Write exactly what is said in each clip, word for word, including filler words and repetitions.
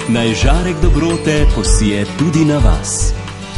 Naj žarek dobrote posije tudi na vas.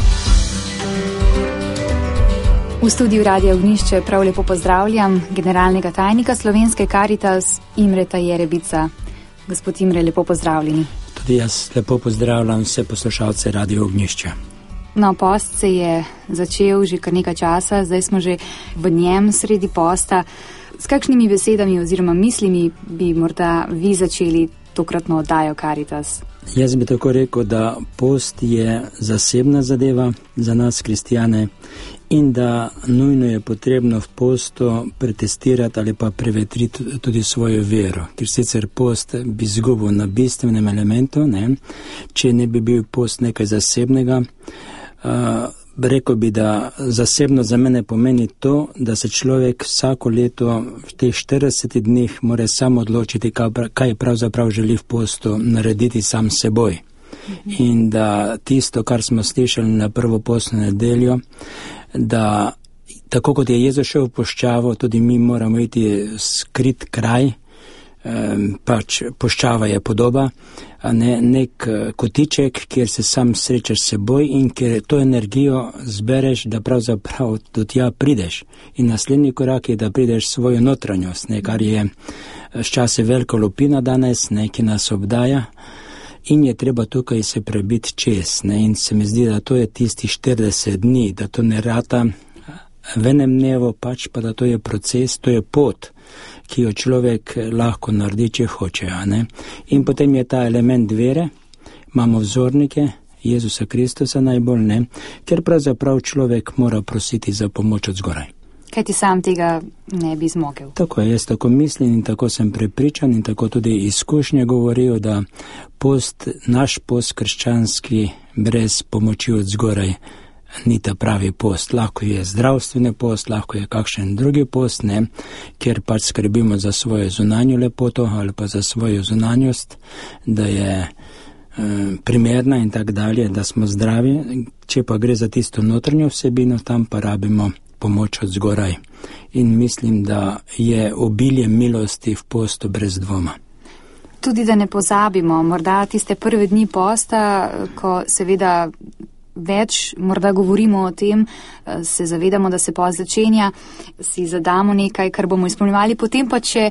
V studiu Radia Ognjišče prav lepo pozdravljam generalnega tajnika Slovenske Karitas Imreta Jerebica. Gospod Imre, lepo pozdravljeni. Tudi jaz lepo pozdravljam vse poslušalce Radia Ognjišče. No, post se je začel že kar nekaj časa, zdaj smo že v njem sredi posta. S kakšnimi besedami oziroma mislimi bi morda vi začeli tokratno oddajo Karitas? Jaz bi tako rekel, da post je zasebna zadeva za nas kristjane in da nujno je potrebno v postu pretestirati ali pa prevetriti tudi svojo vero, ker sicer post bi izgubil na bistvenem elementu, ne? Če ne bi bil post nekaj zasebnega. Uh, rekel bi, da zasebno za mene pomeni to, da se človek vsako leto v teh štiridesetih dneh mora samo odločiti, kaj pravzaprav želi v postu narediti sam seboj. In da tisto, kar smo slišali na prvo postno nedeljo, da tako kot je Jezus šel v puščavo, tudi mi moramo iti skrit kraj, pač puščava je podoba, a ne nek kotiček, kjer se sam srečaš s seboj in kjer to energijo zbereš, da pravzaprav do tja prideš. In naslednji korak je, da prideš svojo notranjost, ne, kar je včasih velika lupina danes, ne, ki nas obdaja. In je treba tukaj se prebiti čez, ne, in se mi zdi, da to je tisti štirideset dni, da to ne rata v enem dnevu, pač pa da to je proces, to je pot, ki jo človek lahko naredi, če hoče, a ne. In potem je ta element vere, imamo vzornike, Jezusa Kristusa najbolj, ne, ker pravzaprav človek mora prositi za pomoč od zgoraj. Kaj ti sam tega ne bi zmogel? Tako je, jaz tako mislim in tako sem prepričan in tako tudi izkušnje govorijo, da post, naš post krščanski brez pomoči od zgoraj ni ta pravi post. Lahko je zdravstveni post, lahko je kakšen drugi post, ne, kjer pač skrbimo za svojo zunanjo lepoto ali pa za svojo zunanjost, da je e, primerna in tak dalje, da smo zdravi. Če pa gre za tisto notranjo vsebino, tam pa rabimo pomoč od zgoraj. In mislim, da je obilje milosti v postu brez dvoma. Tudi da ne pozabimo, morda tiste prve dni posta, ko seveda več morda govorimo o tem, se zavedamo, da se post začenja, si zadamo nekaj, kar bomo izpolnjevali, potem pa če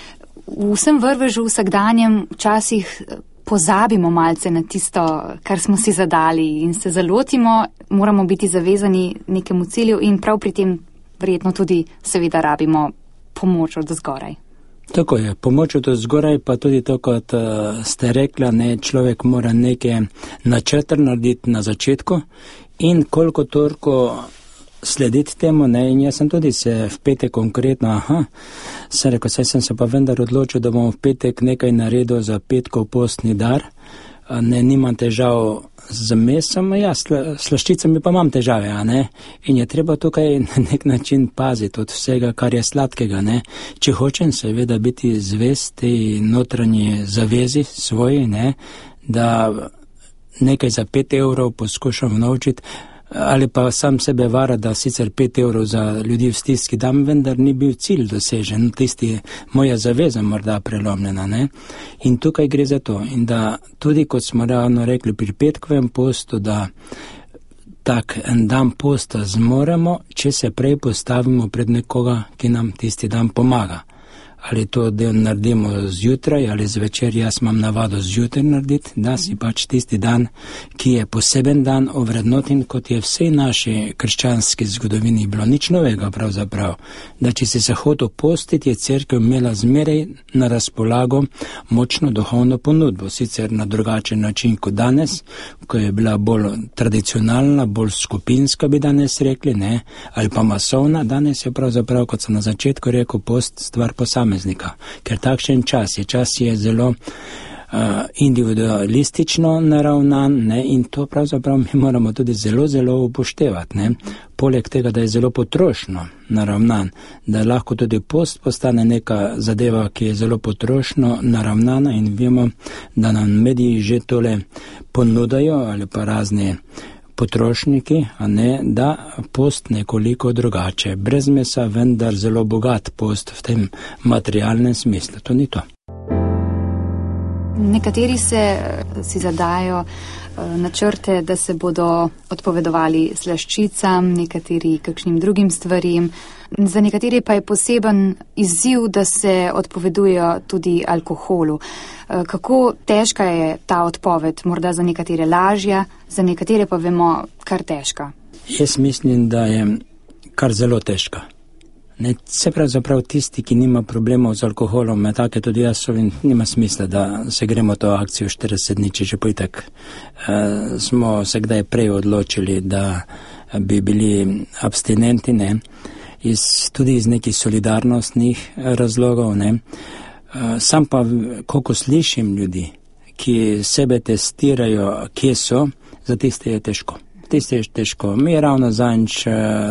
v vsem vrvežu vsakdanjem včasih pozabimo malce na tisto, kar smo si zadali in se zalotimo, moramo biti zavezani nekemu cilju in prav pri tem verjetno tudi seveda rabimo pomoč od zgoraj. Tako je, pomoč od zgoraj, pa tudi to, kot uh, ste rekla, ne, človek mora neke načrte narediti na začetku in koliko toliko slediti temu, ne, in jaz sem tudi se v petek konkretno, aha, sem rekel, saj sem se pa vendar odločil, da bom v petek nekaj naredil za petkov postni dar, ne, nimam težav z mesom, ja, sla, slaščicami pa imam težave, a ne, in je treba tukaj na nek način paziti od vsega, kar je sladkega, ne, če hočem seveda biti zvest tej notranji zavezi svoji, ne, da nekaj za pet evrov poskušam vnovčiti, ali pa sam sebe vara, da sicer pet evrov za ljudi v stiski dam, vendar ni bil cilj dosežen, tisti moja zaveza morda prelomljena, ne. In tukaj gre za to. In da tudi, kot smo ravno rekli pri petkovem postu, da tak en dan posta zmoremo, če se prej postavimo pred nekoga, ki nam tisti dan pomaga. Ali to del naredimo zjutraj ali zvečer, jaz imam navado zjutraj narediti, da si pač tisti dan, ki je poseben dan, ovrednotin, kot je vsej naši krščanski zgodovini bilo nič novega pravzaprav. Da če si se hotel postiti, je cerkev imela zmeraj na razpolago močno duhovno ponudbo, sicer na drugačen način kot danes, ko je bila bolj tradicionalna, bolj skupinska bi danes rekli, ne, ali pa masovna, danes je pravzaprav, kot sem na začetku rekel, post stvar posameznika. Ker takšen čas je, čas je zelo uh, individualistično naravnan, ne, in to pravzaprav mi moramo tudi zelo, zelo upoštevati, ne. Poleg tega, da je zelo potrošno naravnan, da lahko tudi post postane neka zadeva, ki je zelo potrošno naravnana in vemo, da nam mediji že tole ponudajo ali pa razne potrošniki, a ne, da post nekoliko drugače. Brez mesa, vendar zelo bogat post v tem materialnem smislu. To ni to. Nekateri se si zadajo načrte, da se bodo odpovedovali slaščicam, nekateri kakšnim drugim stvarim. Za nekateri pa je poseben izziv, da se odpovedujejo tudi alkoholu. Kako težka je ta odpoved? Morda za nekatere lažja, za nekatere pa vemo kar težka. Jaz mislim, da je kar zelo težka. Ne, se pravzaprav tisti, ki nima problemov z alkoholom, me take tudi jaz so in nima smisla, da se gremo to akcijo štirideset dni, če že poitak e, smo se kdaj prej odločili, da bi bili abstinenti, ne, iz, tudi iz nekih solidarnostnih razlogov, ne. E, sam pa, koliko slišim ljudi, ki sebe testirajo, kje so, za tiste je težko. Tiste je težko. Mi je ravno zanč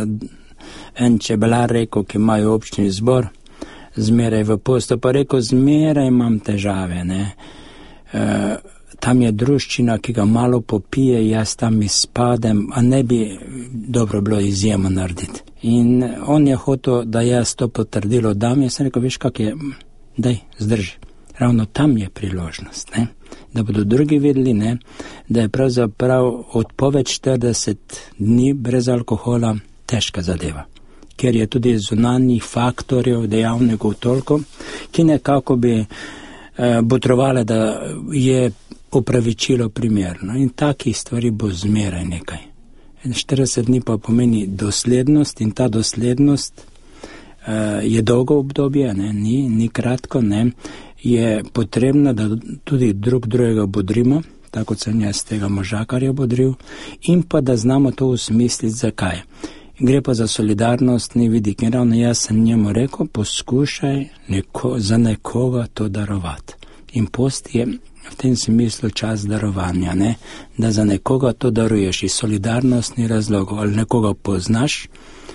en čebelar rekel, ki imajo občni zbor, zmeraj v posto, pa rekel, zmeraj imam težave, ne. E, tam je druščina, ki ga malo popije, jaz tam izpadem, a ne bi dobro bilo izjemo narediti. In on je hotel, da jaz to potrdilo dam, jaz sem rekel, veš, kak je, daj, zdrži. Ravno tam je priložnost, ne. Da bodo drugi videli, ne, da je pravzaprav odpoved štirideset dni brez alkohola težka zadeva, ker je tudi zunanjih faktorjev, dejavnikov toliko, ki nekako bi eh, botrovale, da je opravičilo primerno. In takih stvari bo zmeraj nekaj. štirideset dni pa pomeni doslednost in ta doslednost eh, je dolgo obdobje, ne, ni, ni kratko, ne, je potrebno, da tudi drug drugega bodrimo, tako kot sem jaz tega možakarja bodril, in pa da znamo to usmisliti, zakaj. Gre pa za solidarnostni vidik. In ravno jaz sem njemu rekel, poskušaj neko, za nekoga to darovati. In post je v tem smislu čas darovanja, ne? Da za nekoga to daruješ iz solidarnostnih razlogov, ali nekoga poznaš,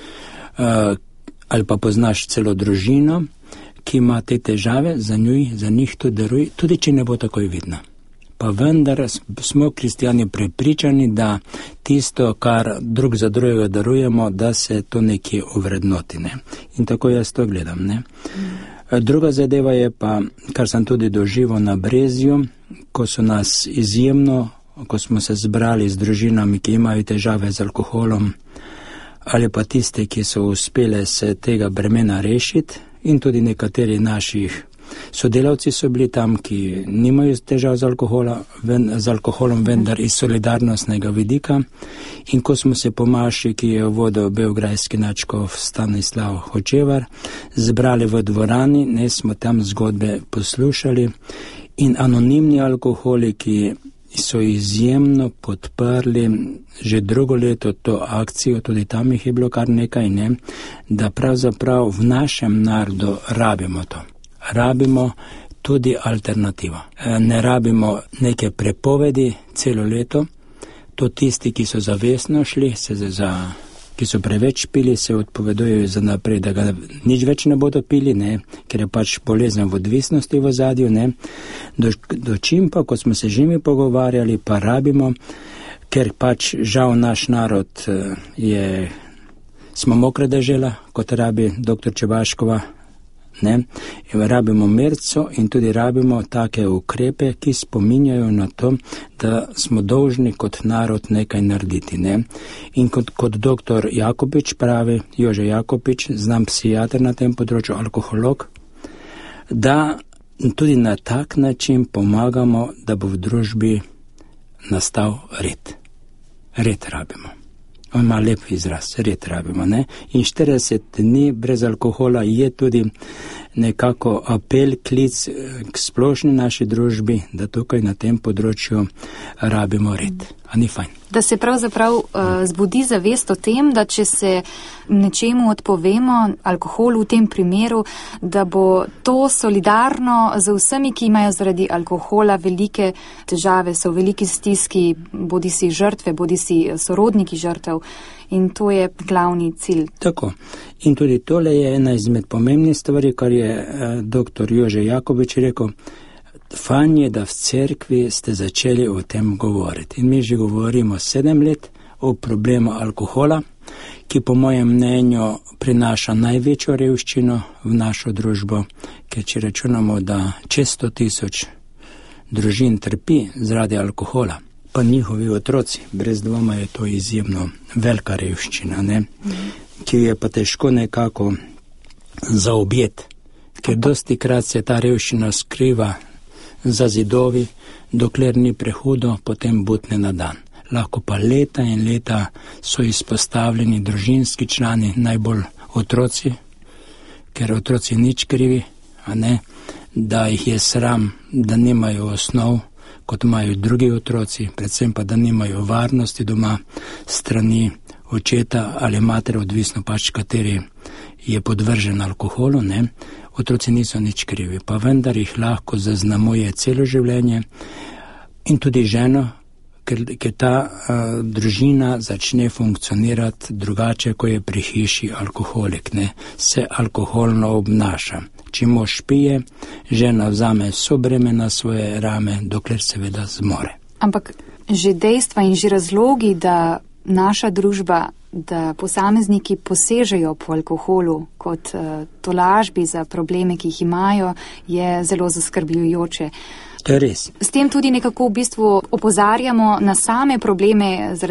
uh, ali pa poznaš celo družino, ki ima te težave, za, njuj, za njih to daruj, tudi če ne bo takoj vidno. Pa vendar smo kristijani prepričani, da tisto, kar drug za drugega darujemo, da se to nekje ovrednoti, ne. In tako jaz to gledam, ne. Druga zadeva je pa, kar sem tudi doživel na Brezju, ko so nas izjemno, ko smo se zbrali z družinami, ki imajo težave z alkoholom, ali pa tiste, ki so uspele se tega bremena rešiti, in tudi nekateri naših sodelavci so bili tam, ki nimajo težav z, alkohola, ven, z alkoholom, vendar iz solidarnostnega vidika. In ko smo se po maši, ki je vodil beograjski nadškof Stanislav Hočevar, zbrali v dvorani, ne smo tam zgodbe poslušali in anonimni alkoholiki so izjemno podprli že drugo leto to akcijo, tudi tam jih je bilo kar nekaj, ne, da pravzaprav v našem narodu rabimo to. Rabimo tudi alternativo. Ne rabimo neke prepovedi celo leto, to tisti, ki so zavestno šli, se za, ki so preveč pili, se odpovedujejo za naprej, da ga nič več ne bodo pili, ne, ker je pač bolezen v odvisnosti v zadju, ne. Do, do čim pa, ko smo se že mi pogovarjali, pa rabimo, ker pač žal naš narod je, smo mokra dežela, kot rabi doktor Čebaškova, ne, rabimo merco in tudi rabimo take ukrepe, ki spominjajo na to, da smo dolžni kot narod nekaj narediti, ne. In kot, kot doktor Jakopič pravi, Jože Jakopič, znam psihiater na tem področju, alkoholog, da tudi na tak način pomagamo, da bo v družbi nastal red. Red rabimo. On ima lep izraz, red rabimo, ne? In štirideset dni brez alkohola je tudi nekako apel, klic k splošni naši družbi, da tukaj na tem področju rabimo red. A ni fajn? Da se pravzaprav uh, zbudi zavest o tem, da če se nečemu odpovemo, alkoholu v tem primeru, da bo to solidarno z vsemi, ki imajo zaradi alkohola velike težave, so v veliki stiski, bodi si žrtve, bodi si sorodniki žrtev. In to je glavni cilj. Tako. In tudi tole je ena izmed pomembnih stvari, kar je eh, doktor Jože Jakobič rekel. Fajn je, da v cerkvi ste začeli o tem govoriti. In mi že govorimo sedem let o problemu alkohola, ki po mojem mnenju prinaša največjo revščino v našo družbo, ker če računamo, da čez sto tisoč družin trpi zaradi alkohola, pa njihovi otroci. Brez dvoma je to izjemno velika revščina, ne? Ki je pa težko nekako zaobjet, ker dosti krat se ta revščina skriva za zidovi, dokler ni prehudo, potem butne na dan. Lahko pa leta in leta so izpostavljeni družinski člani, najbolj otroci, ker otroci nič krivi, a ne, da jih je sram, da nimajo osnov, kot imajo drugi otroci, predvsem pa, da nimajo varnosti doma strani očeta ali matere, odvisno pač kateri je podvržen alkoholu, ne. Otroci niso nič krivi, pa vendar jih lahko zaznamuje celo življenje in tudi ženo, ker, ker ta uh, družina začne funkcionirati drugače, ko je pri hiši alkoholik, ne, se alkoholno obnaša. Če mož pije, žena vzame vso breme na svoje rame, dokler seveda zmore. Ampak že dejstva in že razlogi, da naša družba, da posamezniki posežejo po alkoholu kot uh, tolažbi za probleme, ki jih imajo, je zelo zaskrbljujoče. To je res. S tem tudi nekako v bistvu opozarjamo na same probleme,